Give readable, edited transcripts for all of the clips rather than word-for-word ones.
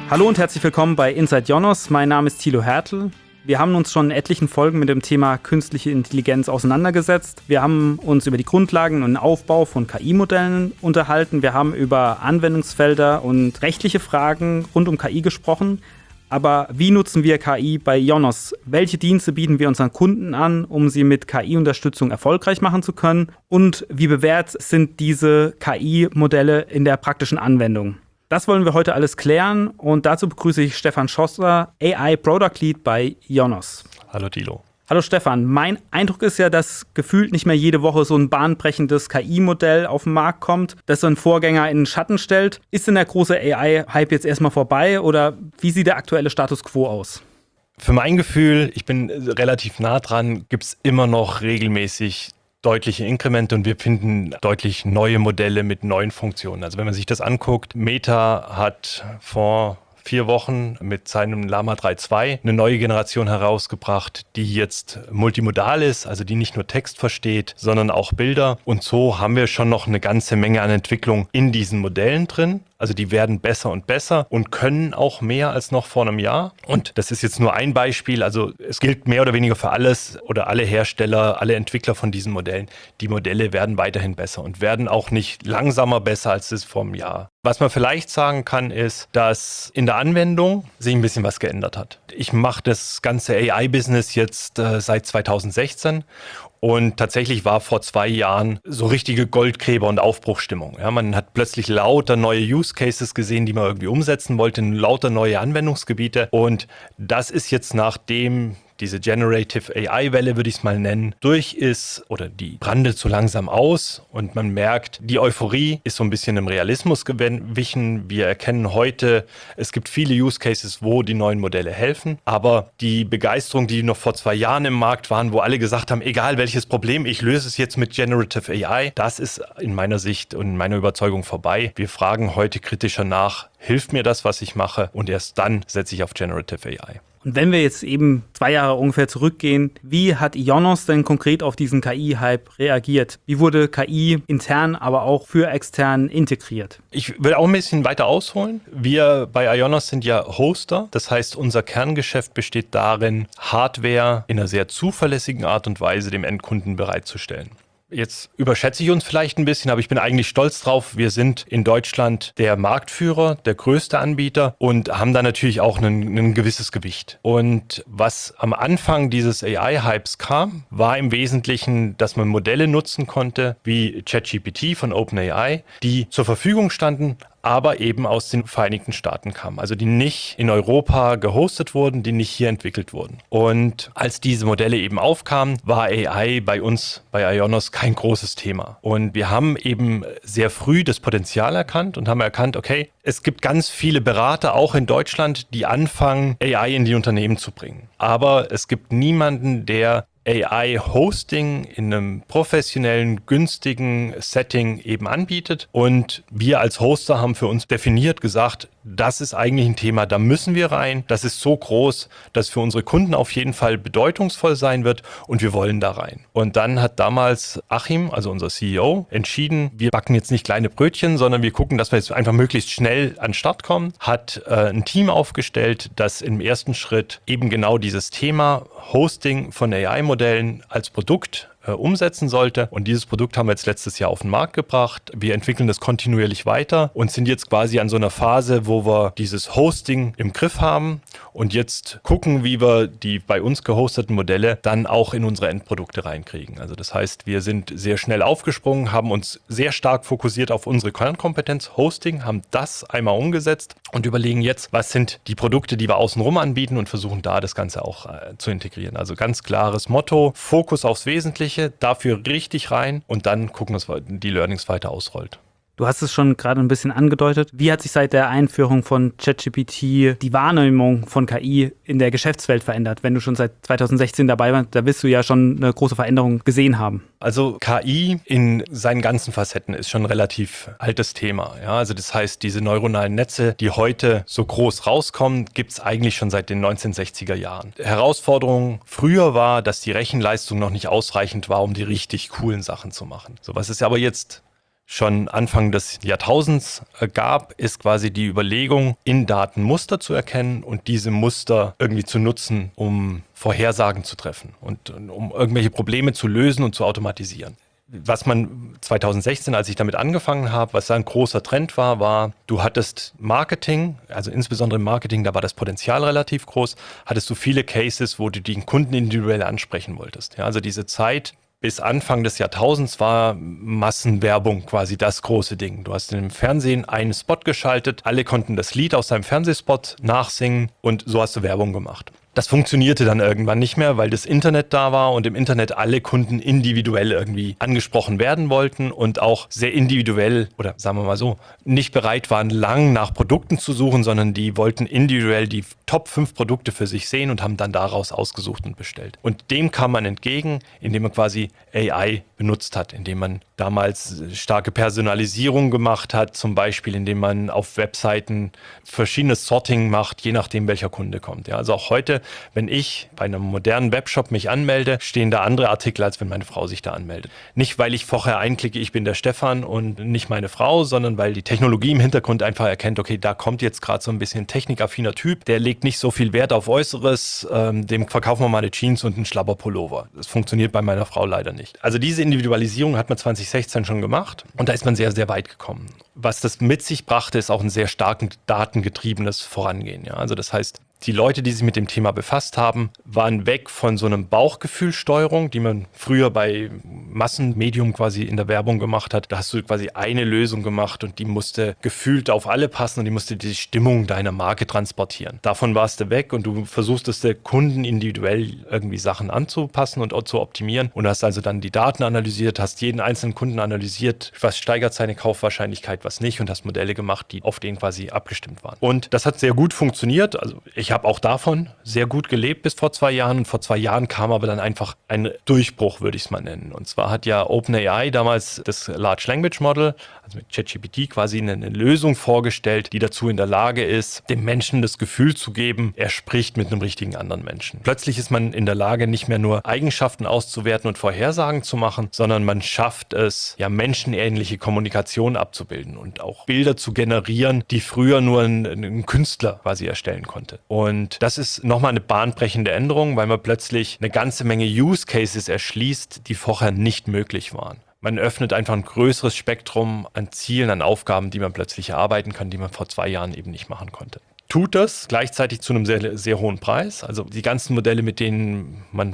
Hallo und herzlich willkommen bei Inside Ionos. Mein Name ist Thilo Hertel. Wir haben uns schon in etlichen Folgen mit dem Thema künstliche Intelligenz auseinandergesetzt. Wir haben uns über die Grundlagen und den Aufbau von KI-Modellen unterhalten. Wir haben über Anwendungsfelder und rechtliche Fragen rund um KI gesprochen. Aber wie nutzen wir KI bei Ionos? Welche Dienste bieten wir unseren Kunden an, um sie mit KI-Unterstützung erfolgreich machen zu können? Und wie bewährt sind diese KI-Modelle in der praktischen Anwendung? Das wollen wir heute alles klären und dazu begrüße ich Stefan Schosser, AI Product Lead bei Ionos. Hallo Thilo. Hallo Stefan, mein Eindruck ist ja, dass gefühlt nicht mehr jede Woche so ein bahnbrechendes KI-Modell auf den Markt kommt, das so einen Vorgänger in den Schatten stellt. Ist denn der große AI-Hype jetzt erstmal vorbei oder wie sieht der aktuelle Status quo aus? Für mein Gefühl, ich bin relativ nah dran, gibt es immer noch regelmäßig deutliche Inkremente und wir finden deutlich neue Modelle mit neuen Funktionen. Also wenn man sich das anguckt, Meta hat vor 4 Wochen mit seinem Llama 3.2 eine neue Generation herausgebracht, die jetzt multimodal ist, also die nicht nur Text versteht, sondern auch Bilder. Und so haben wir schon noch eine ganze Menge an Entwicklung in diesen Modellen drin. Also die werden besser und besser und können auch mehr als noch vor einem Jahr. Und das ist jetzt nur ein Beispiel. Also es gilt mehr oder weniger für alles oder alle Hersteller, alle Entwickler von diesen Modellen. Die Modelle werden weiterhin besser und werden auch nicht langsamer besser als es vor einem Jahr. Was man vielleicht sagen kann, ist, dass in der Anwendung sich ein bisschen was geändert hat. Ich mache das ganze AI-Business jetzt seit 2016. Und tatsächlich war vor 2 Jahren so richtige Goldgräber- und Aufbruchstimmung. Ja, man hat plötzlich lauter neue Use Cases gesehen, die man irgendwie umsetzen wollte, lauter neue Anwendungsgebiete. Und das ist jetzt, nachdem diese Generative AI-Welle, würde ich es mal nennen, durch ist oder die brandet so langsam aus und man merkt, die Euphorie ist so ein bisschen im Realismus gewichen. Wir erkennen heute, es gibt viele Use Cases, wo die neuen Modelle helfen, aber die Begeisterung, die noch vor 2 Jahren im Markt waren, wo alle gesagt haben, egal welches Problem, ich löse es jetzt mit Generative AI, das ist in meiner Sicht und in meiner Überzeugung vorbei. Wir fragen heute kritischer nach, hilft mir das, was ich mache? Und erst dann setze ich auf Generative AI. Und wenn wir jetzt eben 2 Jahre ungefähr zurückgehen, wie hat Ionos denn konkret auf diesen KI-Hype reagiert? Wie wurde KI intern, aber auch für extern integriert? Ich will auch ein bisschen weiter ausholen. Wir bei Ionos sind ja Hoster. Das heißt, unser Kerngeschäft besteht darin, Hardware in einer sehr zuverlässigen Art und Weise dem Endkunden bereitzustellen. Jetzt überschätze ich uns vielleicht ein bisschen, aber ich bin eigentlich stolz drauf. Wir sind in Deutschland der Marktführer, der größte Anbieter und haben da natürlich auch ein gewisses Gewicht. Und was am Anfang dieses AI-Hypes kam, war im Wesentlichen, dass man Modelle nutzen konnte, wie ChatGPT von OpenAI, die zur Verfügung standen, aber eben aus den Vereinigten Staaten kamen. Also die nicht in Europa gehostet wurden, die nicht hier entwickelt wurden. Und als diese Modelle eben aufkamen, war AI bei uns, bei Ionos, kein großes Thema. Und wir haben eben sehr früh das Potenzial erkannt und haben erkannt, okay, es gibt ganz viele Berater, auch in Deutschland, die anfangen, AI in die Unternehmen zu bringen. Aber es gibt niemanden, der AI-Hosting in einem professionellen, günstigen Setting eben anbietet. Und wir als Hoster haben für uns definiert gesagt, das ist eigentlich ein Thema, da müssen wir rein. Das ist so groß, dass für unsere Kunden auf jeden Fall bedeutungsvoll sein wird und wir wollen da rein. Und dann hat damals Achim, also unser CEO, entschieden, wir backen jetzt nicht kleine Brötchen, sondern wir gucken, dass wir jetzt einfach möglichst schnell an den Start kommen, hat ein Team aufgestellt, das im ersten Schritt eben genau dieses Thema Hosting von AI-Modellen als Produkt umsetzen sollte. Und dieses Produkt haben wir jetzt letztes Jahr auf den Markt gebracht. Wir entwickeln das kontinuierlich weiter und sind jetzt quasi an so einer Phase, wo wir dieses Hosting im Griff haben und jetzt gucken, wie wir die bei uns gehosteten Modelle dann auch in unsere Endprodukte reinkriegen. Also das heißt, wir sind sehr schnell aufgesprungen, haben uns sehr stark fokussiert auf unsere Kernkompetenz Hosting, haben das einmal umgesetzt und überlegen jetzt, was sind die Produkte, die wir außenrum anbieten und versuchen da das Ganze auch zu integrieren. Also ganz klares Motto, Fokus aufs Wesentliche, dafür richtig rein und dann gucken, dass die Learnings weiter ausrollt. Du hast es schon gerade ein bisschen angedeutet. Wie hat sich seit der Einführung von ChatGPT die Wahrnehmung von KI in der Geschäftswelt verändert? Wenn du schon seit 2016 dabei warst, da wirst du ja schon eine große Veränderung gesehen haben. Also KI in seinen ganzen Facetten ist schon ein relativ altes Thema. Ja, also das heißt, diese neuronalen Netze, die heute so groß rauskommen, gibt es eigentlich schon seit den 1960er Jahren. Herausforderung früher war, dass die Rechenleistung noch nicht ausreichend war, um die richtig coolen Sachen zu machen. So, was ist aber jetzt schon Anfang des Jahrtausends gab, ist quasi die Überlegung, in Daten Muster zu erkennen und diese Muster irgendwie zu nutzen, um Vorhersagen zu treffen und um irgendwelche Probleme zu lösen und zu automatisieren. Was man 2016, als ich damit angefangen habe, was da ein großer Trend war, du hattest Marketing, also insbesondere im Marketing, da war das Potenzial relativ groß, hattest du viele Cases, wo du den Kunden individuell ansprechen wolltest. Ja, also diese Zeit bis Anfang des Jahrtausends war Massenwerbung quasi das große Ding. Du hast im Fernsehen einen Spot geschaltet, alle konnten das Lied aus deinem Fernsehspot nachsingen und so hast du Werbung gemacht. Das funktionierte dann irgendwann nicht mehr, weil das Internet da war und im Internet alle Kunden individuell irgendwie angesprochen werden wollten und auch sehr individuell oder sagen wir mal so, nicht bereit waren, lang nach Produkten zu suchen, sondern die wollten individuell die Top 5 Produkte für sich sehen und haben dann daraus ausgesucht und bestellt. Und dem kam man entgegen, indem man quasi AI benutzt hat, indem man damals starke Personalisierung gemacht hat, zum Beispiel indem man auf Webseiten verschiedenes Sorting macht, je nachdem welcher Kunde kommt. Ja, also auch heute, wenn ich bei einem modernen Webshop mich anmelde, stehen da andere Artikel, als wenn meine Frau sich da anmeldet. Nicht, weil ich vorher einklicke, ich bin der Stefan und nicht meine Frau, sondern weil die Technologie im Hintergrund einfach erkennt, okay, da kommt jetzt gerade so ein bisschen technikaffiner Typ, der legt nicht so viel Wert auf Äußeres, dem verkaufen wir mal eine Jeans und einen Schlabberpullover. Das funktioniert bei meiner Frau leider nicht. Also diese Individualisierung hat man 2016 schon gemacht und da ist man sehr, sehr weit gekommen. Was das mit sich brachte, ist auch ein sehr stark datengetriebenes Vorangehen. Ja? Also das heißt, die Leute, die sich mit dem Thema befasst haben, waren weg von so einem Bauchgefühlsteuerung, die man früher bei Massenmedium quasi in der Werbung gemacht hat. Da hast du quasi eine Lösung gemacht und die musste gefühlt auf alle passen und die musste die Stimmung deiner Marke transportieren. Davon warst du weg und du versuchtest der Kunden individuell irgendwie Sachen anzupassen und zu optimieren und hast also dann die Daten analysiert, hast jeden einzelnen Kunden analysiert, was steigert seine Kaufwahrscheinlichkeit, was nicht und hast Modelle gemacht, die auf den quasi abgestimmt waren. Und das hat sehr gut funktioniert. Also ich habe auch davon sehr gut gelebt bis vor 2 Jahren und vor 2 Jahren kam aber dann einfach ein Durchbruch, würde ich es mal nennen. Und zwar hat ja OpenAI damals das Large Language Model, also mit ChatGPT quasi eine Lösung vorgestellt, die dazu in der Lage ist, dem Menschen das Gefühl zu geben, er spricht mit einem richtigen anderen Menschen. Plötzlich ist man in der Lage, nicht mehr nur Eigenschaften auszuwerten und Vorhersagen zu machen, sondern man schafft es, ja menschenähnliche Kommunikation abzubilden und auch Bilder zu generieren, die früher nur ein Künstler quasi erstellen konnte. Und das ist nochmal eine bahnbrechende Änderung, weil man plötzlich eine ganze Menge Use Cases erschließt, die vorher nicht möglich waren. Man öffnet einfach ein größeres Spektrum an Zielen, an Aufgaben, die man plötzlich erarbeiten kann, die man vor 2 Jahren eben nicht machen konnte. Tut das gleichzeitig zu einem sehr, sehr hohen Preis. Also die ganzen Modelle, mit denen man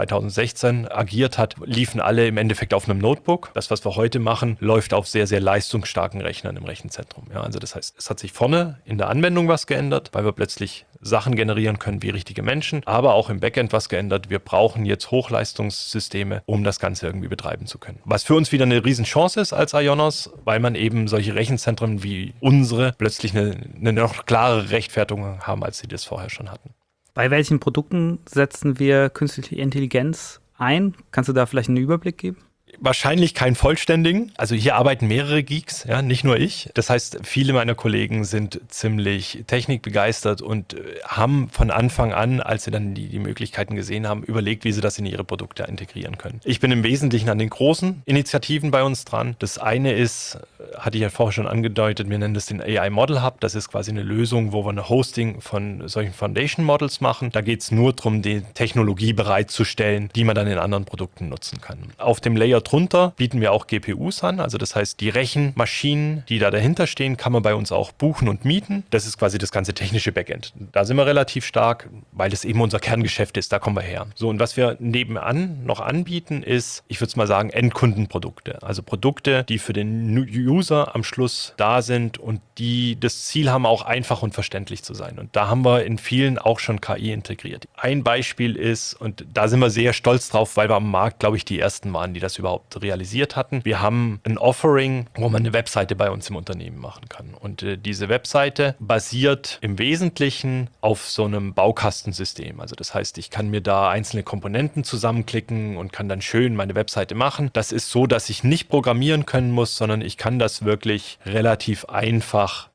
2016 agiert hat, liefen alle im Endeffekt auf einem Notebook. Das, was wir heute machen, läuft auf sehr, sehr leistungsstarken Rechnern im Rechenzentrum. Ja, also das heißt, es hat sich vorne in der Anwendung was geändert, weil wir plötzlich Sachen generieren können wie richtige Menschen, aber auch im Backend was geändert. Wir brauchen jetzt Hochleistungssysteme, um das Ganze irgendwie betreiben zu können. Was für uns wieder eine Riesenchance ist als Ionos, weil man eben solche Rechenzentren wie unsere plötzlich eine noch klarere Rechtfertigung haben, als sie das vorher schon hatten. Bei welchen Produkten setzen wir künstliche Intelligenz ein? Kannst du da vielleicht einen Überblick geben? Wahrscheinlich keinen vollständigen. Also hier arbeiten mehrere Geeks, ja, nicht nur ich. Das heißt, viele meiner Kollegen sind ziemlich technikbegeistert und haben von Anfang an, als sie dann die Möglichkeiten gesehen haben, überlegt, wie sie das in ihre Produkte integrieren können. Ich bin im Wesentlichen an den großen Initiativen bei uns dran. Das eine ist, hatte ich ja vorher schon angedeutet, wir nennen das den AI Model Hub. Das ist quasi eine Lösung, wo wir eine Hosting von solchen Foundation Models machen. Da geht es nur darum, die Technologie bereitzustellen, die man dann in anderen Produkten nutzen kann. Auf dem Layer drunter bieten wir auch GPUs an, also das heißt, die Rechenmaschinen, die da dahinter stehen, kann man bei uns auch buchen und mieten. Das ist quasi das ganze technische Backend. Da sind wir relativ stark, weil das eben unser Kerngeschäft ist, da kommen wir her. So, und was wir nebenan noch anbieten, ist, ich würde es mal sagen, Endkundenprodukte. Also Produkte, die für den User am Schluss da sind und die das Ziel haben, auch einfach und verständlich zu sein. Und da haben wir in vielen auch schon KI integriert. Ein Beispiel ist, und da sind wir sehr stolz drauf, weil wir am Markt, glaube ich, die ersten waren, die das überhaupt realisiert hatten. Wir haben ein Offering, wo man eine Webseite bei uns im Unternehmen machen kann. Und diese Webseite basiert im Wesentlichen auf so einem Baukastensystem. Also das heißt, ich kann mir da einzelne Komponenten zusammenklicken und kann dann schön meine Webseite machen. Das ist so, dass ich nicht programmieren können muss, sondern ich kann das wirklich relativ einfach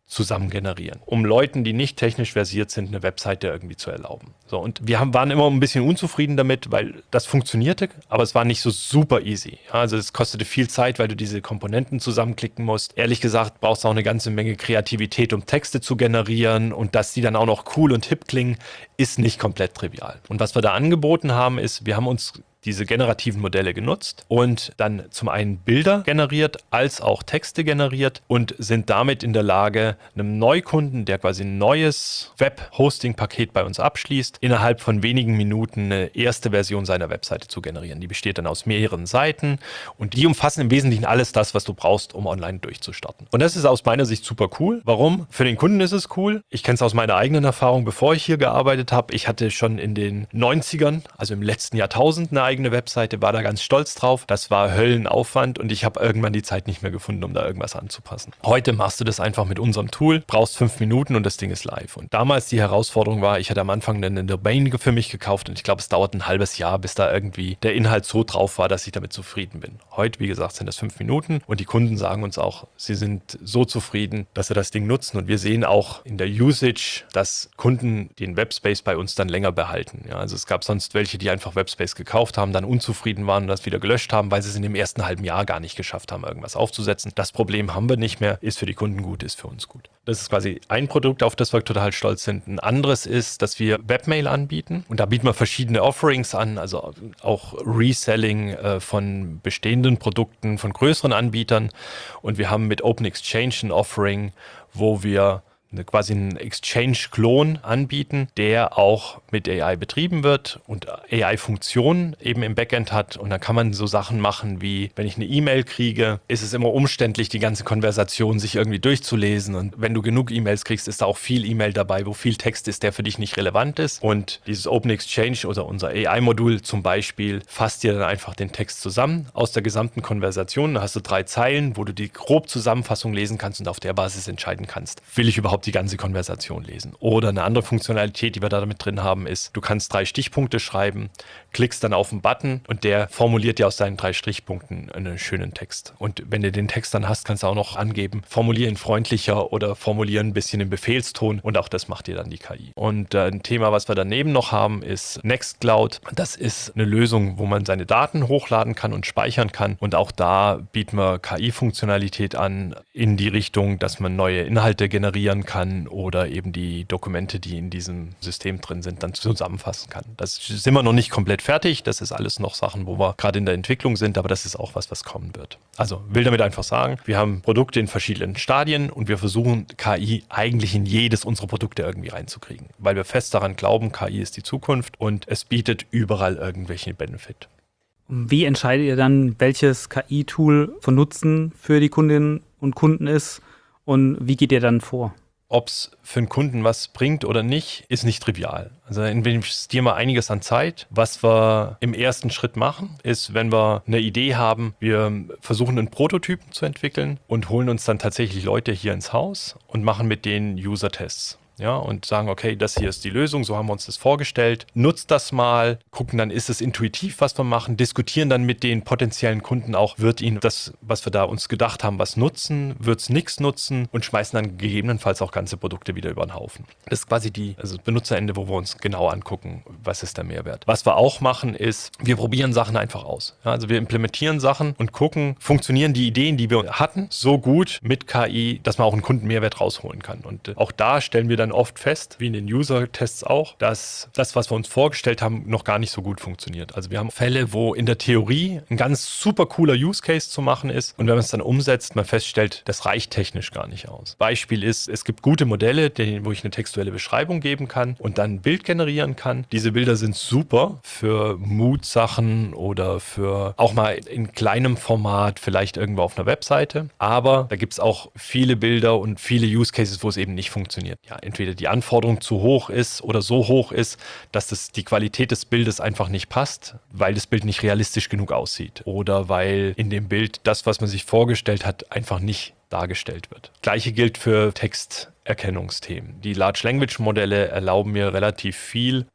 zusammen generieren, um Leuten, die nicht technisch versiert sind, eine Webseite irgendwie zu erlauben. So, und waren immer ein bisschen unzufrieden damit, weil das funktionierte, aber es war nicht so super easy. Ja, also es kostete viel Zeit, weil du diese Komponenten zusammenklicken musst. Ehrlich gesagt brauchst du auch eine ganze Menge Kreativität, um Texte zu generieren, und dass die dann auch noch cool und hip klingen, ist nicht komplett trivial. Und was wir da angeboten haben, ist, wir haben uns diese generativen Modelle genutzt und dann zum einen Bilder generiert, als auch Texte generiert und sind damit in der Lage, einem Neukunden, der quasi ein neues Web-Hosting-Paket bei uns abschließt, innerhalb von wenigen Minuten eine erste Version seiner Webseite zu generieren. Die besteht dann aus mehreren Seiten und die umfassen im Wesentlichen alles das, was du brauchst, um online durchzustarten. Und das ist aus meiner Sicht super cool. Warum? Für den Kunden ist es cool. Ich kenne es aus meiner eigenen Erfahrung, bevor ich hier gearbeitet habe. Ich hatte schon in den 90ern, also im letzten Jahrtausend, eine eigene Webseite, war da ganz stolz drauf. Das war Höllenaufwand und ich habe irgendwann die Zeit nicht mehr gefunden, um da irgendwas anzupassen. Heute machst du das einfach mit unserem Tool, brauchst 5 Minuten und das Ding ist live. Und damals die Herausforderung war, ich hatte am Anfang eine Domain für mich gekauft und ich glaube, es dauert ein halbes Jahr, bis da irgendwie der Inhalt so drauf war, dass ich damit zufrieden bin. Heute, wie gesagt, sind das 5 Minuten und die Kunden sagen uns auch, sie sind so zufrieden, dass sie das Ding nutzen, und wir sehen auch in der Usage, dass Kunden den Webspace bei uns dann länger behalten. Ja, also es gab sonst welche, die einfach Webspace gekauft haben, dann unzufrieden waren und das wieder gelöscht haben, weil sie es in dem ersten halben Jahr gar nicht geschafft haben, irgendwas aufzusetzen. Das Problem haben wir nicht mehr, ist für die Kunden gut, ist für uns gut. Das ist quasi ein Produkt, auf das wir total stolz sind. Ein anderes ist, dass wir Webmail anbieten, und da bieten wir verschiedene Offerings an, also auch Reselling von bestehenden Produkten von größeren Anbietern, und wir haben mit Open Exchange ein Offering, wo wir quasi einen Exchange-Klon anbieten, der auch mit AI betrieben wird und AI-Funktionen eben im Backend hat. Und dann kann man so Sachen machen wie, wenn ich eine E-Mail kriege, ist es immer umständlich, die ganze Konversation sich irgendwie durchzulesen. Und wenn du genug E-Mails kriegst, ist da auch viel E-Mail dabei, wo viel Text ist, der für dich nicht relevant ist. Und dieses Open Exchange oder unser AI-Modul zum Beispiel fasst dir dann einfach den Text zusammen aus der gesamten Konversation. Da hast du 3 Zeilen, wo du die grobe Zusammenfassung lesen kannst und auf der Basis entscheiden kannst, will ich überhaupt die ganze Konversation lesen. Oder eine andere Funktionalität, die wir da mit drin haben, ist, du kannst 3 Stichpunkte schreiben, klickst dann auf einen Button und der formuliert dir aus deinen 3 Stichpunkten einen schönen Text. Und wenn du den Text dann hast, kannst du auch noch angeben, formulieren freundlicher oder formulieren ein bisschen im Befehlston, und auch das macht dir dann die KI. Und ein Thema, was wir daneben noch haben, ist Nextcloud. Das ist eine Lösung, wo man seine Daten hochladen kann und speichern kann, und auch da bieten wir KI-Funktionalität an in die Richtung, dass man neue Inhalte generieren kann oder eben die Dokumente, die in diesem System drin sind, dann zusammenfassen kann. Das sind wir noch nicht komplett fertig. Das ist alles noch Sachen, wo wir gerade in der Entwicklung sind, aber das ist auch was kommen wird. Also will damit einfach sagen, wir haben Produkte in verschiedenen Stadien und wir versuchen, KI eigentlich in jedes unserer Produkte irgendwie reinzukriegen, weil wir fest daran glauben, KI ist die Zukunft und es bietet überall irgendwelchen Benefit. Wie entscheidet ihr dann, welches KI-Tool von Nutzen für die Kundinnen und Kunden ist, und wie geht ihr dann vor? Ob es für einen Kunden was bringt oder nicht, ist nicht trivial. Also investieren wir einiges an Zeit. Was wir im ersten Schritt machen, ist, wenn wir eine Idee haben, wir versuchen einen Prototypen zu entwickeln und holen uns dann tatsächlich Leute hier ins Haus und machen mit denen User-Tests. Ja, und sagen, okay, das hier ist die Lösung, so haben wir uns das vorgestellt. Nutzt das mal, gucken dann, ist es intuitiv, was wir machen, diskutieren dann mit den potenziellen Kunden auch, wird ihnen das, was wir da uns gedacht haben, was nutzen, wird es nichts nutzen, und schmeißen dann gegebenenfalls auch ganze Produkte wieder über den Haufen. Das ist quasi das Benutzerende, wo wir uns genau angucken, was ist der Mehrwert. Was wir auch machen ist, wir probieren Sachen einfach aus. Ja, also wir implementieren Sachen und gucken, funktionieren die Ideen, die wir hatten, so gut mit KI, dass man auch einen Kundenmehrwert rausholen kann. Und auch da stellen wir dann oft fest, wie in den User-Tests auch, dass das, was wir uns vorgestellt haben, noch gar nicht so gut funktioniert. Also wir haben Fälle, wo in der Theorie ein ganz super cooler Use-Case zu machen ist, und wenn man es dann umsetzt, man feststellt, das reicht technisch gar nicht aus. Beispiel ist, es gibt gute Modelle, wo ich eine textuelle Beschreibung geben kann und dann ein Bild generieren kann. Diese Bilder sind super für Mood-Sachen oder für auch mal in kleinem Format, vielleicht irgendwo auf einer Webseite, aber da gibt es auch viele Bilder und viele Use-Cases, wo es eben nicht funktioniert. Ja, entweder die Anforderung zu hoch ist oder so hoch ist, dass die Qualität des Bildes einfach nicht passt, weil das Bild nicht realistisch genug aussieht oder weil in dem Bild das, was man sich vorgestellt hat, einfach nicht dargestellt wird. Gleiche gilt für Texterkennungsthemen. Die Large Language Modelle erlauben mir relativ viel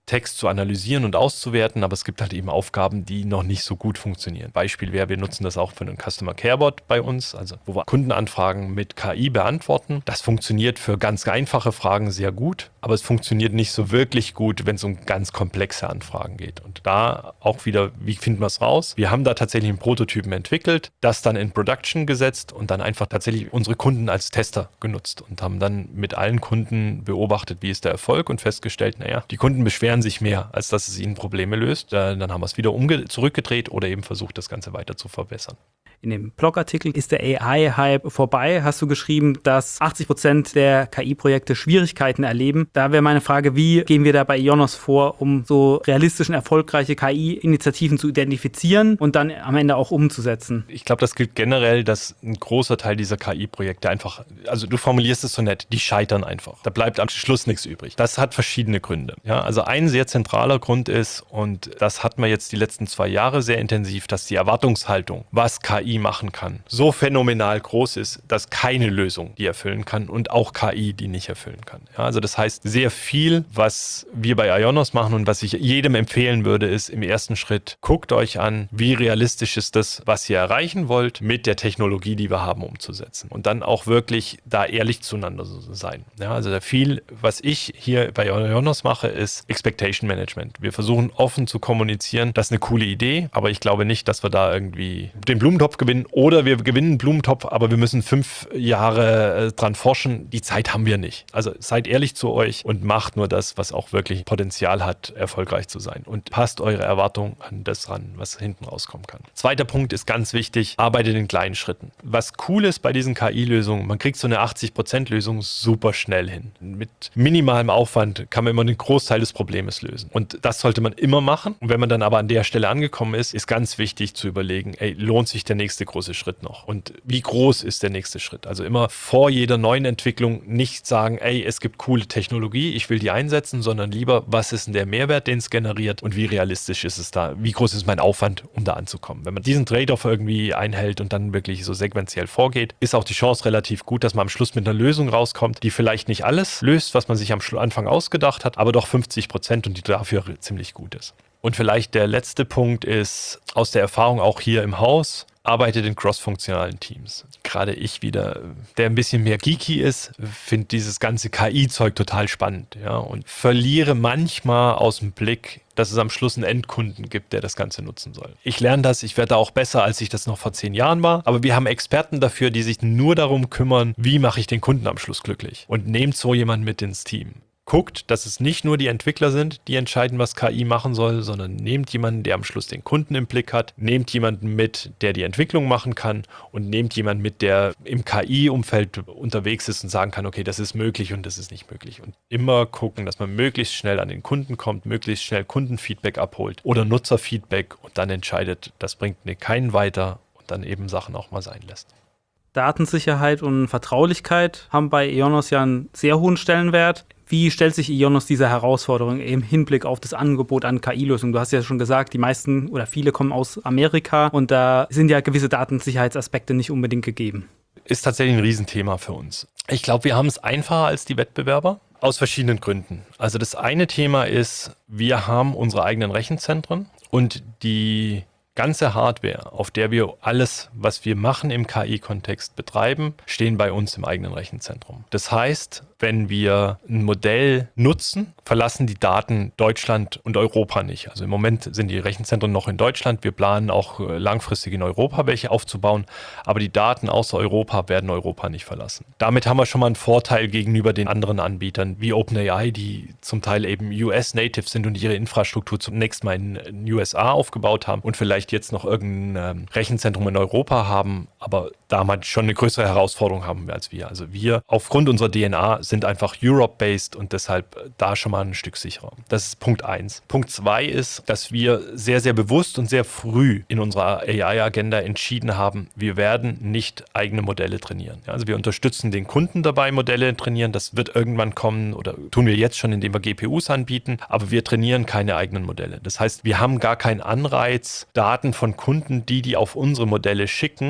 Text zu analysieren und auszuwerten, aber es gibt halt eben Aufgaben, die noch nicht so gut funktionieren. Beispiel wäre, wir nutzen das auch für einen Customer Care Bot bei uns, also wo wir Kundenanfragen mit KI beantworten. Das funktioniert für ganz einfache Fragen sehr gut, aber es funktioniert nicht so wirklich gut, wenn es um ganz komplexe Anfragen geht. Und da auch wieder, wie finden wir es raus? Wir haben da tatsächlich einen Prototypen entwickelt, das dann in Production gesetzt und dann einfach tatsächlich unsere Kunden als Tester genutzt und haben dann mit allen Kunden beobachtet, wie ist der Erfolg und festgestellt, naja, die Kunden beschweren sich mehr, als dass es ihnen Probleme löst. Dann haben wir es wieder zurückgedreht oder eben versucht, das Ganze weiter zu verbessern. In dem Blogartikel ist der AI-Hype vorbei, hast du geschrieben, dass 80% der KI-Projekte Schwierigkeiten erleben. Da wäre meine Frage, wie gehen wir da bei IONOS vor, um so realistisch und erfolgreiche KI-Initiativen zu identifizieren und dann am Ende auch umzusetzen? Ich glaube, das gilt generell, dass ein großer Teil dieser KI-Projekte einfach, also du formulierst es so nett, die scheitern einfach. Da bleibt am Schluss nichts übrig. Das hat verschiedene Gründe. Ja, also ein sehr zentraler Grund ist, und das hatten wir jetzt die letzten 2 Jahre sehr intensiv, dass die Erwartungshaltung, was KI machen kann, so phänomenal groß ist, dass keine Lösung die erfüllen kann und auch KI die nicht erfüllen kann. Ja, also das heißt, sehr viel, was wir bei IONOS machen und was ich jedem empfehlen würde, ist im ersten Schritt, guckt euch an, wie realistisch ist das, was ihr erreichen wollt, mit der Technologie, die wir haben, umzusetzen. Und dann auch wirklich da ehrlich zueinander sein. Ja, also viel, was ich hier bei IONOS mache, ist Expectation Management. Wir versuchen offen zu kommunizieren, das ist eine coole Idee, aber ich glaube nicht, dass wir da irgendwie den Blumentopf gewinnen oder wir gewinnen einen Blumentopf, aber wir müssen 5 Jahre dran forschen. Die Zeit haben wir nicht. Also seid ehrlich zu euch und macht nur das, was auch wirklich Potenzial hat, erfolgreich zu sein. Und passt eure Erwartungen an das ran, was hinten rauskommen kann. Zweiter Punkt ist ganz wichtig, arbeitet in kleinen Schritten. Was cool ist bei diesen KI-Lösungen, man kriegt so eine 80%-Lösung super schnell hin. Mit minimalem Aufwand kann man immer den Großteil des Problems lösen. Und das sollte man immer machen. Und wenn man dann aber an der Stelle angekommen ist, ist ganz wichtig zu überlegen, lohnt sich der nächste große Schritt noch? Und wie groß ist der nächste Schritt? Also immer vor jeder neuen Entwicklung nicht sagen, es gibt coole Technologie, ich will die einsetzen, sondern lieber, was ist denn der Mehrwert, den es generiert und wie realistisch ist es da? Wie groß ist mein Aufwand, um da anzukommen? Wenn man diesen Trade-off irgendwie einhält und dann wirklich so sequenziell vorgeht, ist auch die Chance relativ gut, dass man am Schluss mit einer Lösung rauskommt, die vielleicht nicht alles löst, was man sich am Anfang ausgedacht hat, aber doch 50% und die dafür ziemlich gut ist. Und vielleicht der letzte Punkt ist, aus der Erfahrung auch hier im Haus, arbeitet in cross-funktionalen Teams. Gerade ich wieder, der ein bisschen mehr geeky ist, finde dieses ganze KI-Zeug total spannend, ja, und verliere manchmal aus dem Blick, dass es am Schluss einen Endkunden gibt, der das Ganze nutzen soll. Ich lerne das, ich werde da auch besser, als ich das noch vor 10 Jahren war, aber wir haben Experten dafür, die sich nur darum kümmern, wie mache ich den Kunden am Schluss glücklich und nehmt so jemanden mit ins Team. Guckt, dass es nicht nur die Entwickler sind, die entscheiden, was KI machen soll, sondern nehmt jemanden, der am Schluss den Kunden im Blick hat, nehmt jemanden mit, der die Entwicklung machen kann und nehmt jemanden mit, der im KI-Umfeld unterwegs ist und sagen kann, okay, das ist möglich und das ist nicht möglich. Und immer gucken, dass man möglichst schnell an den Kunden kommt, möglichst schnell Kundenfeedback abholt oder Nutzerfeedback und dann entscheidet, das bringt keinen weiter und dann eben Sachen auch mal sein lässt. Datensicherheit und Vertraulichkeit haben bei IONOS ja einen sehr hohen Stellenwert. Wie stellt sich IONOS dieser Herausforderung im Hinblick auf das Angebot an KI-Lösungen? Du hast ja schon gesagt, die meisten oder viele kommen aus Amerika und da sind ja gewisse Datensicherheitsaspekte nicht unbedingt gegeben. Ist tatsächlich ein Riesenthema für uns. Ich glaube, wir haben es einfacher als die Wettbewerber. Aus verschiedenen Gründen. Also das eine Thema ist, wir haben unsere eigenen Rechenzentren und die ganze Hardware, auf der wir alles, was wir machen im KI-Kontext betreiben, stehen bei uns im eigenen Rechenzentrum. Das heißt, wenn wir ein Modell nutzen, verlassen die Daten Deutschland und Europa nicht. Also im Moment sind die Rechenzentren noch in Deutschland. Wir planen auch langfristig in Europa welche aufzubauen, aber die Daten außer Europa werden Europa nicht verlassen. Damit haben wir schon mal einen Vorteil gegenüber den anderen Anbietern wie OpenAI, die zum Teil eben US-Native sind und ihre Infrastruktur zunächst mal in den USA aufgebaut haben und vielleicht jetzt noch irgendein Rechenzentrum in Europa haben, aber damals schon eine größere Herausforderung haben als wir. Also wir aufgrund unserer DNA sind einfach Europe-based und deshalb da schon mal ein Stück sicherer. Das ist Punkt 1. Punkt 2 ist, dass wir sehr, sehr bewusst und sehr früh in unserer AI-Agenda entschieden haben, wir werden nicht eigene Modelle trainieren. Ja, also wir unterstützen den Kunden dabei, Modelle trainieren. Das wird irgendwann kommen oder tun wir jetzt schon, indem wir GPUs anbieten, aber wir trainieren keine eigenen Modelle. Das heißt, wir haben gar keinen Anreiz, Daten von Kunden, die auf unsere Modelle schicken, für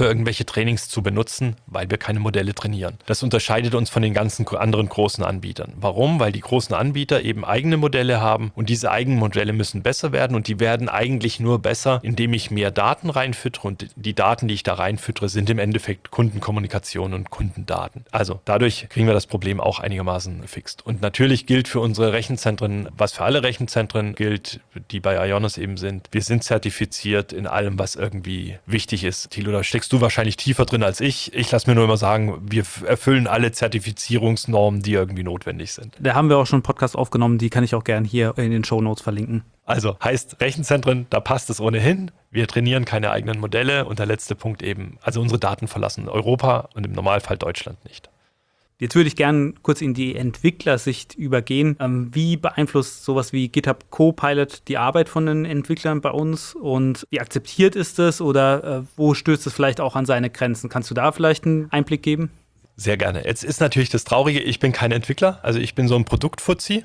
für irgendwelche Trainings zu benutzen, weil wir keine Modelle trainieren. Das unterscheidet uns von den ganzen anderen großen Anbietern. Warum? Weil die großen Anbieter eben eigene Modelle haben und diese eigenen Modelle müssen besser werden und die werden eigentlich nur besser, indem ich mehr Daten reinfüttere und die Daten, die ich da reinfüttere, sind im Endeffekt Kundenkommunikation und Kundendaten. Also dadurch kriegen wir das Problem auch einigermaßen gefixt. Und natürlich gilt für unsere Rechenzentren, was für alle Rechenzentren gilt, die bei Ionos eben sind. Wir sind zertifiziert in allem, was irgendwie wichtig ist. Thilo, da steckst du wahrscheinlich tiefer drin als ich. Ich lasse mir nur immer sagen, wir erfüllen alle Zertifizierungsnormen, die irgendwie notwendig sind. Da haben wir auch schon einen Podcast aufgenommen, die kann ich auch gerne hier in den Shownotes verlinken. Also heißt Rechenzentren, da passt es ohnehin. Wir trainieren keine eigenen Modelle und der letzte Punkt eben, also unsere Daten verlassen Europa und im Normalfall Deutschland nicht. Jetzt würde ich gerne kurz in die Entwicklersicht übergehen. Wie beeinflusst sowas wie GitHub Copilot die Arbeit von den Entwicklern bei uns und wie akzeptiert ist es oder wo stößt es vielleicht auch an seine Grenzen? Kannst du da vielleicht einen Einblick geben? Sehr gerne. Jetzt ist natürlich das Traurige, ich bin kein Entwickler, also ich bin so ein Produktfuzzi.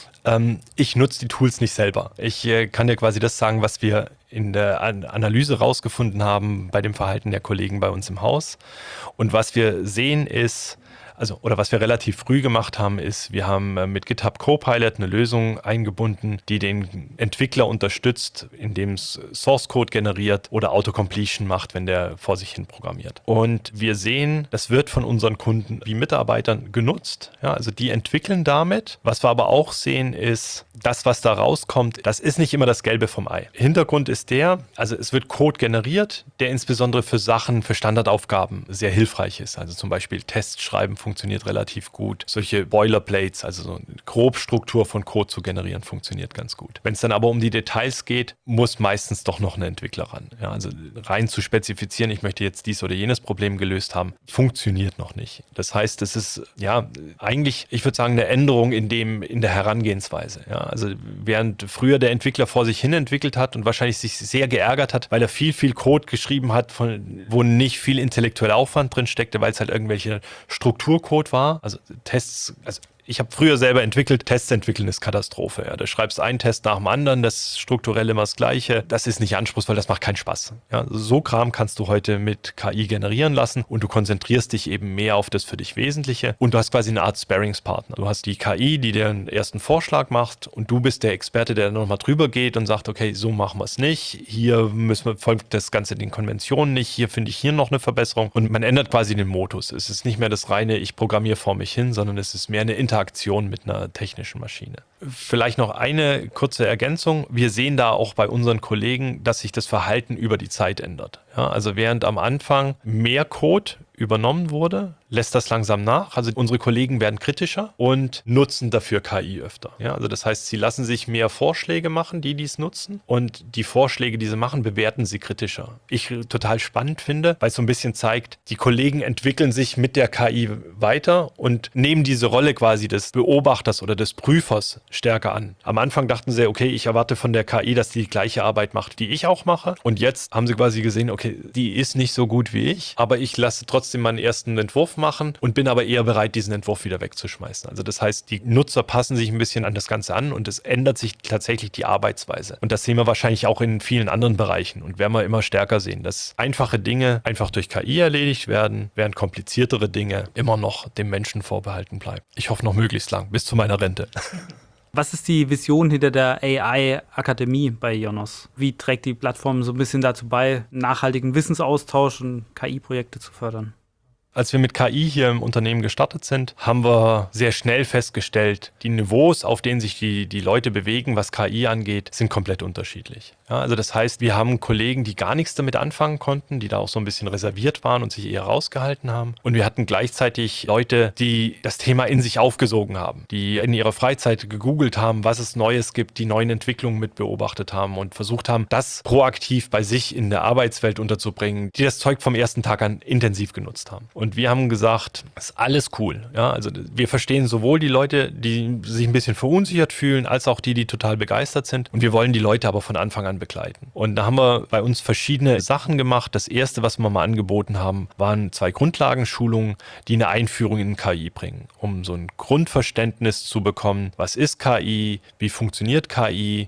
Ich nutze die Tools nicht selber. Ich kann dir quasi das sagen, was wir in der Analyse rausgefunden haben bei dem Verhalten der Kollegen bei uns im Haus. Und was wir sehen ist, oder was wir relativ früh gemacht haben, ist, wir haben mit GitHub Copilot eine Lösung eingebunden, die den Entwickler unterstützt, indem es Source Code generiert oder Autocompletion macht, wenn der vor sich hin programmiert. Und wir sehen, das wird von unseren Kunden wie Mitarbeitern genutzt. Ja, also die entwickeln damit. Was wir aber auch sehen, ist, das, was da rauskommt, das ist nicht immer das Gelbe vom Ei. Hintergrund ist also es wird Code generiert, der insbesondere für Standardaufgaben sehr hilfreich ist. Also zum Beispiel Tests schreiben funktioniert relativ gut. Solche Boilerplates, also so eine Grobstruktur von Code zu generieren, funktioniert ganz gut. Wenn es dann aber um die Details geht, muss meistens doch noch ein Entwickler ran. Ja, also rein zu spezifizieren, ich möchte jetzt dies oder jenes Problem gelöst haben, funktioniert noch nicht. Das heißt, es ist eigentlich, ich würde sagen, eine Änderung in der Herangehensweise. Ja, also während früher der Entwickler vor sich hin entwickelt hat und wahrscheinlich sich sehr geärgert hat, weil er viel Code geschrieben hat, wo nicht viel intellektueller Aufwand drin steckte, weil es halt irgendwelche Strukturcode war, also Tests, ich habe früher selber entwickelt, Tests entwickeln ist Katastrophe. Ja. Da schreibst einen Test nach dem anderen, das strukturell immer das Gleiche. Das ist nicht anspruchsvoll, das macht keinen Spaß. Ja. So Kram kannst du heute mit KI generieren lassen und du konzentrierst dich eben mehr auf das für dich Wesentliche und du hast quasi eine Art Sparringspartner. Du hast die KI, die dir einen ersten Vorschlag macht und du bist der Experte, der nochmal drüber geht und sagt, okay, so machen wir es nicht. Hier folgt das Ganze den Konventionen nicht. Hier finde ich hier noch eine Verbesserung und man ändert quasi den Modus. Es ist nicht mehr das reine, ich programmiere vor mich hin, sondern es ist mehr eine Interaktion mit einer technischen Maschine. Vielleicht noch eine kurze Ergänzung. Wir sehen da auch bei unseren Kollegen, dass sich das Verhalten über die Zeit ändert. Ja, also während am Anfang mehr Code übernommen wurde, lässt das langsam nach. Also unsere Kollegen werden kritischer und nutzen dafür KI öfter. Ja, also das heißt, sie lassen sich mehr Vorschläge machen, die dies nutzen und die Vorschläge, die sie machen, bewerten sie kritischer. Ich total spannend finde, weil es so ein bisschen zeigt, die Kollegen entwickeln sich mit der KI weiter und nehmen diese Rolle quasi des Beobachters oder des Prüfers stärker an. Am Anfang dachten sie, okay, ich erwarte von der KI, dass die gleiche Arbeit macht, die ich auch mache. Und jetzt haben sie quasi gesehen, okay, die ist nicht so gut wie ich, aber ich lasse trotzdem meinen ersten Entwurf machen und bin aber eher bereit, diesen Entwurf wieder wegzuschmeißen. Also das heißt, die Nutzer passen sich ein bisschen an das Ganze an und es ändert sich tatsächlich die Arbeitsweise. Und das sehen wir wahrscheinlich auch in vielen anderen Bereichen und werden wir immer stärker sehen, dass einfache Dinge einfach durch KI erledigt werden, während kompliziertere Dinge immer noch dem Menschen vorbehalten bleiben. Ich hoffe noch möglichst lang, bis zu meiner Rente. Was ist die Vision hinter der AI-Akademie bei Ionos? Wie trägt die Plattform so ein bisschen dazu bei, nachhaltigen Wissensaustausch und KI-Projekte zu fördern? Als wir mit KI hier im Unternehmen gestartet sind, haben wir sehr schnell festgestellt, die Niveaus, auf denen sich die Leute bewegen, was KI angeht, sind komplett unterschiedlich. Ja, also das heißt, wir haben Kollegen, die gar nichts damit anfangen konnten, die da auch so ein bisschen reserviert waren und sich eher rausgehalten haben. Und wir hatten gleichzeitig Leute, die das Thema in sich aufgesogen haben, die in ihrer Freizeit gegoogelt haben, was es Neues gibt, die neuen Entwicklungen mit beobachtet haben und versucht haben, das proaktiv bei sich in der Arbeitswelt unterzubringen, die das Zeug vom ersten Tag an intensiv genutzt haben. Und wir haben gesagt, das ist alles cool. Ja, also wir verstehen sowohl die Leute, die sich ein bisschen verunsichert fühlen, als auch die total begeistert sind. Und wir wollen die Leute aber von Anfang an begleiten. Und da haben wir bei uns verschiedene Sachen gemacht. Das erste, was wir mal angeboten haben, waren 2 Grundlagenschulungen, die eine Einführung in KI bringen, um so ein Grundverständnis zu bekommen, was ist KI, wie funktioniert KI,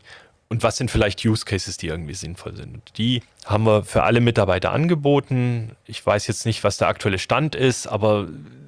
und was sind vielleicht Use Cases, die irgendwie sinnvoll sind. Und die haben wir für alle Mitarbeiter angeboten. Ich weiß jetzt nicht, was der aktuelle Stand ist, aber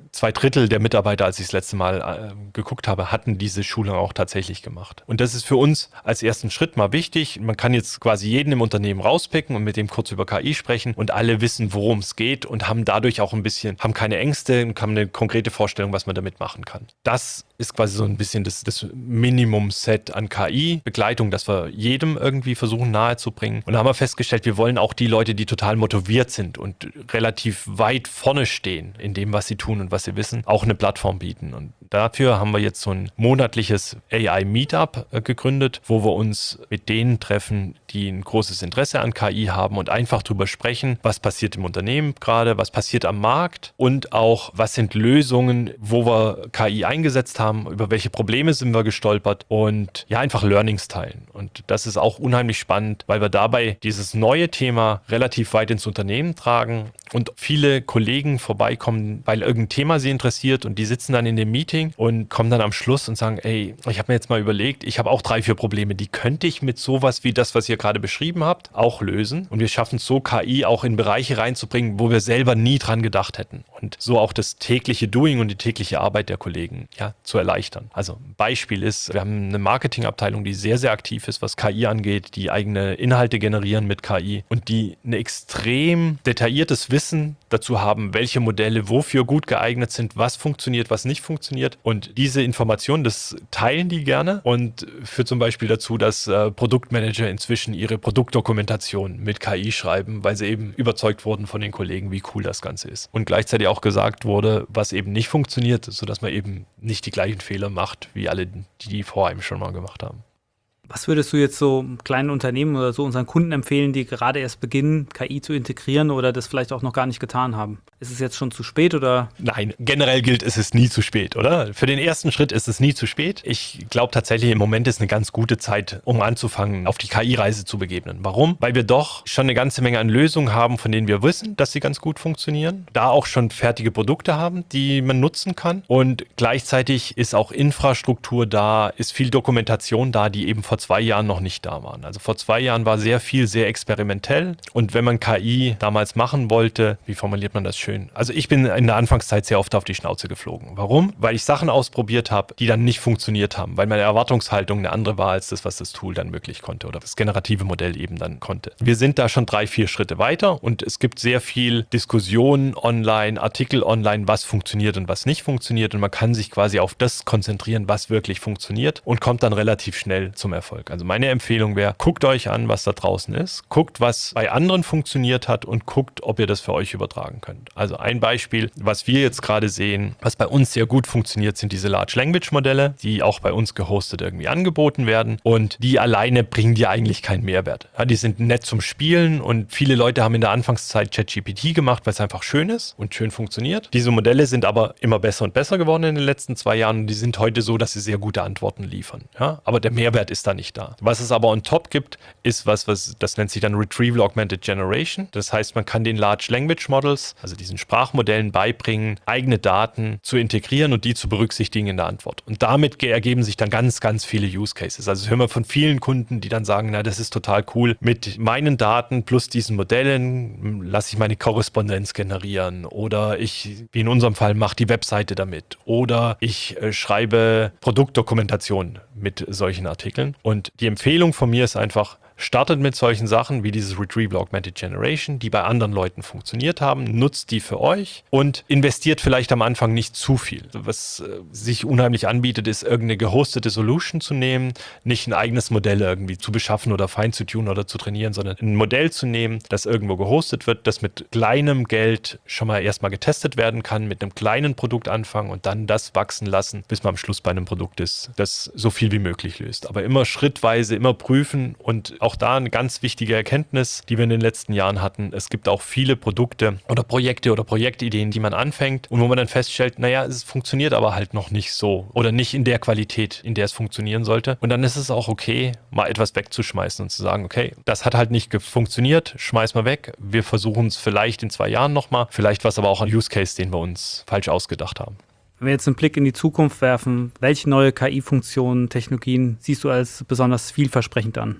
2/3 der Mitarbeiter, als ich das letzte Mal geguckt habe, hatten diese Schulung auch tatsächlich gemacht. Und das ist für uns als ersten Schritt mal wichtig. Man kann jetzt quasi jeden im Unternehmen rauspicken und mit dem kurz über KI sprechen und alle wissen, worum es geht und haben dadurch auch haben keine Ängste und haben eine konkrete Vorstellung, was man damit machen kann. Das ist quasi so ein bisschen das Minimum-Set an KI-Begleitung, das wir jedem irgendwie versuchen nahezubringen. Und da haben wir festgestellt, wir wollen auch die Leute, die total motiviert sind und relativ weit vorne stehen in dem, was sie tun und was sie wissen, auch eine Plattform bieten. Und dafür haben wir jetzt so ein monatliches AI-Meetup gegründet, wo wir uns mit denen treffen, die ein großes Interesse an KI haben und einfach drüber sprechen, was passiert im Unternehmen gerade, was passiert am Markt und auch, was sind Lösungen, wo wir KI eingesetzt haben, über welche Probleme sind wir gestolpert und ja, einfach Learnings teilen. Und das ist auch unheimlich spannend, weil wir dabei dieses neue Thema relativ weit ins Unternehmen tragen und viele Kollegen vorbeikommen, weil irgendein Thema sie interessiert und die sitzen dann in dem Meeting und kommen dann am Schluss und sagen, ey, ich habe mir jetzt mal überlegt, ich habe auch 3, 4 Probleme, die könnte ich mit sowas wie das, was ihr gerade beschrieben habt, auch lösen. Und wir schaffen es so, KI auch in Bereiche reinzubringen, wo wir selber nie dran gedacht hätten. Und so auch das tägliche Doing und die tägliche Arbeit der Kollegen zu erleichtern. Also ein Beispiel ist, wir haben eine Marketingabteilung, die sehr, sehr aktiv ist, was KI angeht, die eigene Inhalte generieren mit KI und die ein extrem detailliertes Wissen dazu haben, welche Modelle wofür gut geeignet sind, was funktioniert, was nicht funktioniert. Und diese Informationen, das teilen die gerne und führt zum Beispiel dazu, dass Produktmanager inzwischen ihre Produktdokumentation mit KI schreiben, weil sie eben überzeugt wurden von den Kollegen, wie cool das Ganze ist. Und gleichzeitig auch gesagt wurde, was eben nicht funktioniert, sodass man eben nicht die gleichen Fehler macht, wie alle, die vor einem schon mal gemacht haben. Was würdest du jetzt so kleinen Unternehmen oder so unseren Kunden empfehlen, die gerade erst beginnen, KI zu integrieren oder das vielleicht auch noch gar nicht getan haben? Ist es jetzt schon zu spät oder? Nein, generell gilt, es ist nie zu spät, oder? Für den ersten Schritt ist es nie zu spät. Ich glaube tatsächlich, im Moment ist eine ganz gute Zeit, um anzufangen, auf die KI-Reise zu begeben. Warum? Weil wir doch schon eine ganze Menge an Lösungen haben, von denen wir wissen, dass sie ganz gut funktionieren. Da auch schon fertige Produkte haben, die man nutzen kann. Und gleichzeitig ist auch Infrastruktur da, ist viel Dokumentation da, die eben vor 2 Jahren noch nicht da waren. Also vor 2 Jahren war sehr viel, sehr experimentell. Und wenn man KI damals machen wollte, wie formuliert man das schön? Also ich bin in der Anfangszeit sehr oft auf die Schnauze geflogen. Warum? Weil ich Sachen ausprobiert habe, die dann nicht funktioniert haben, weil meine Erwartungshaltung eine andere war als das, was das Tool dann wirklich konnte oder das generative Modell eben dann konnte. Wir sind da schon 3, 4 Schritte weiter und es gibt sehr viel Diskussionen online, Artikel online, was funktioniert und was nicht funktioniert und man kann sich quasi auf das konzentrieren, was wirklich funktioniert und kommt dann relativ schnell zum Erfolg. Also meine Empfehlung wäre, guckt euch an, was da draußen ist, guckt, was bei anderen funktioniert hat und guckt, ob ihr das für euch übertragen könnt. Also ein Beispiel, was wir jetzt gerade sehen, was bei uns sehr gut funktioniert, sind diese Large Language Modelle, die auch bei uns gehostet irgendwie angeboten werden und die alleine bringen dir eigentlich keinen Mehrwert. Ja, die sind nett zum Spielen und viele Leute haben in der Anfangszeit ChatGPT gemacht, weil es einfach schön ist und schön funktioniert. Diese Modelle sind aber immer besser und besser geworden in den letzten 2 Jahren und die sind heute so, dass sie sehr gute Antworten liefern. Ja, aber der Mehrwert ist da nicht da. Was es aber on top gibt, ist was das nennt sich dann Retrieval Augmented Generation. Das heißt, man kann den Large Language Models, also diesen Sprachmodellen beibringen, eigene Daten zu integrieren und die zu berücksichtigen in der Antwort. Und damit ergeben sich dann ganz, ganz viele Use Cases. Also das hören wir von vielen Kunden, die dann sagen, na, das ist total cool. Mit meinen Daten plus diesen Modellen lasse ich meine Korrespondenz generieren oder ich, wie in unserem Fall, mache die Webseite damit oder ich schreibe Produktdokumentation mit solchen Artikeln. Und die Empfehlung von mir ist einfach, startet mit solchen Sachen wie dieses Retrieval Augmented Generation, die bei anderen Leuten funktioniert haben, nutzt die für euch und investiert vielleicht am Anfang nicht zu viel. Was sich unheimlich anbietet, ist irgendeine gehostete Solution zu nehmen, nicht ein eigenes Modell irgendwie zu beschaffen oder fein zu tunen oder zu trainieren, sondern ein Modell zu nehmen, das irgendwo gehostet wird, das mit kleinem Geld schon mal erstmal getestet werden kann, mit einem kleinen Produkt anfangen und dann das wachsen lassen, bis man am Schluss bei einem Produkt ist, das so viel wie möglich löst. Aber immer schrittweise, immer prüfen und auch da eine ganz wichtige Erkenntnis, die wir in den letzten Jahren hatten. Es gibt auch viele Produkte oder Projekte oder Projektideen, die man anfängt und wo man dann feststellt, naja, es funktioniert aber halt noch nicht so oder nicht in der Qualität, in der es funktionieren sollte. Und dann ist es auch okay, mal etwas wegzuschmeißen und zu sagen, okay, das hat halt nicht funktioniert, schmeiß mal weg. Wir versuchen es vielleicht in 2 Jahren nochmal. Vielleicht war es aber auch ein Use Case, den wir uns falsch ausgedacht haben. Wenn wir jetzt einen Blick in die Zukunft werfen, welche neue KI-Funktionen, Technologien siehst du als besonders vielversprechend an?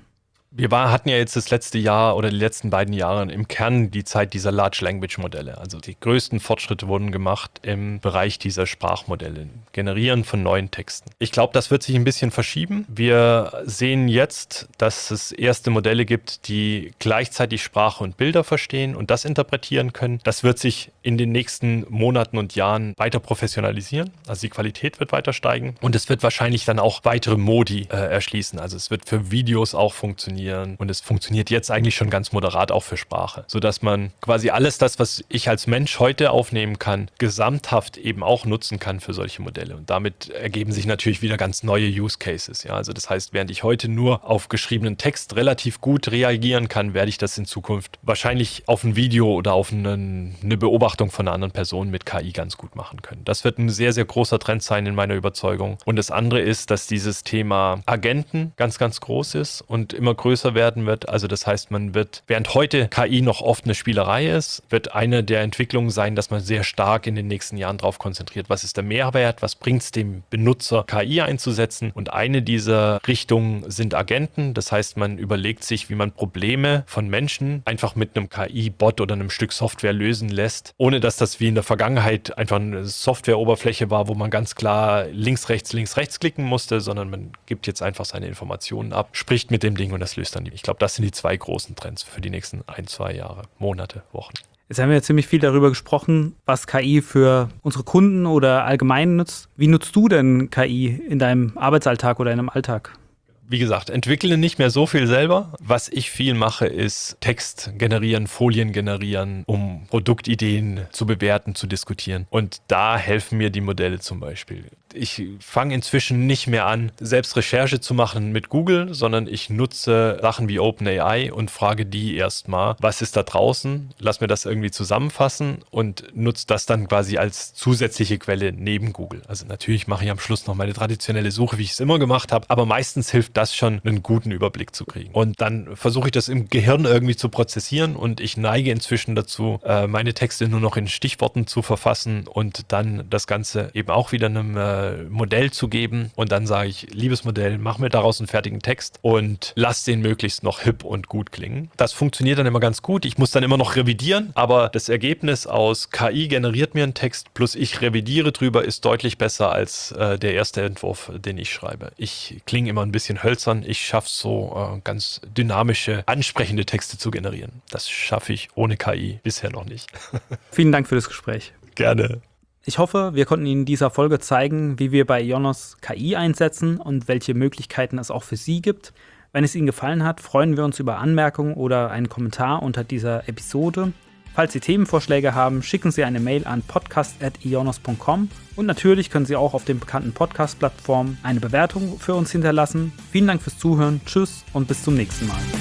Wir hatten ja jetzt das letzte Jahr oder die letzten beiden Jahre im Kern die Zeit dieser Large Language Modelle. Also die größten Fortschritte wurden gemacht im Bereich dieser Sprachmodelle, Generieren von neuen Texten. Ich glaube, das wird sich ein bisschen verschieben. Wir sehen jetzt, dass es erste Modelle gibt, die gleichzeitig Sprache und Bilder verstehen und das interpretieren können. Das wird sich in den nächsten Monaten und Jahren weiter professionalisieren. Also die Qualität wird weiter steigen und es wird wahrscheinlich dann auch weitere Modi erschließen. Also es wird für Videos auch funktionieren. Und es funktioniert jetzt eigentlich schon ganz moderat auch für Sprache, sodass man quasi alles das, was ich als Mensch heute aufnehmen kann, gesamthaft eben auch nutzen kann für solche Modelle. Und damit ergeben sich natürlich wieder ganz neue Use Cases. Ja? Also das heißt, während ich heute nur auf geschriebenen Text relativ gut reagieren kann, werde ich das in Zukunft wahrscheinlich auf ein Video oder auf eine Beobachtung von einer anderen Person mit KI ganz gut machen können. Das wird ein sehr, sehr großer Trend sein in meiner Überzeugung. Und das andere ist, dass dieses Thema Agenten ganz, ganz groß ist und immer größer werden wird. Also das heißt, man wird, während heute KI noch oft eine Spielerei ist, wird eine der Entwicklungen sein, dass man sehr stark in den nächsten Jahren darauf konzentriert, was ist der Mehrwert, was bringt es dem Benutzer, KI einzusetzen. Und eine dieser Richtungen sind Agenten. Das heißt, man überlegt sich, wie man Probleme von Menschen einfach mit einem KI-Bot oder einem Stück Software lösen lässt, ohne dass das wie in der Vergangenheit einfach eine Softwareoberfläche war, wo man ganz klar links, rechts klicken musste, sondern man gibt jetzt einfach seine Informationen ab, spricht mit dem Ding und das löst dann. Ich glaube, das sind die zwei großen Trends für die nächsten 1-2 Jahre, Monate, Wochen. Jetzt haben wir ja ziemlich viel darüber gesprochen, was KI für unsere Kunden oder allgemein nutzt. Wie nutzt du denn KI in deinem Arbeitsalltag oder in deinem Alltag? Wie gesagt, entwickle nicht mehr so viel selber. Was ich viel mache, ist Text generieren, Folien generieren, um Produktideen zu bewerten, zu diskutieren. Und da helfen mir die Modelle zum Beispiel. Ich fange inzwischen nicht mehr an, selbst Recherche zu machen mit Google, sondern ich nutze Sachen wie OpenAI und frage die erstmal, was ist da draußen? Lass mir das irgendwie zusammenfassen und nutze das dann quasi als zusätzliche Quelle neben Google. Also natürlich mache ich am Schluss noch meine traditionelle Suche, wie ich es immer gemacht habe, aber meistens hilft das schon, einen guten Überblick zu kriegen. Und dann versuche ich das im Gehirn irgendwie zu prozessieren und ich neige inzwischen dazu, meine Texte nur noch in Stichworten zu verfassen und dann das Ganze eben auch wieder einem Modell zu geben und dann sage ich, liebes Modell, mach mir daraus einen fertigen Text und lass den möglichst noch hip und gut klingen. Das funktioniert dann immer ganz gut. Ich muss dann immer noch revidieren, aber das Ergebnis aus KI generiert mir einen Text plus ich revidiere drüber ist deutlich besser als der erste Entwurf, den ich schreibe. Ich klinge immer ein bisschen hölzern. Ich schaffe es so ganz dynamische, ansprechende Texte zu generieren. Das schaffe ich ohne KI bisher noch nicht. Vielen Dank für das Gespräch. Gerne. Ich hoffe, wir konnten Ihnen in dieser Folge zeigen, wie wir bei Ionos KI einsetzen und welche Möglichkeiten es auch für Sie gibt. Wenn es Ihnen gefallen hat, freuen wir uns über Anmerkungen oder einen Kommentar unter dieser Episode. Falls Sie Themenvorschläge haben, schicken Sie eine Mail an podcast@ionos.com und natürlich können Sie auch auf den bekannten Podcast-Plattformen eine Bewertung für uns hinterlassen. Vielen Dank fürs Zuhören, tschüss und bis zum nächsten Mal.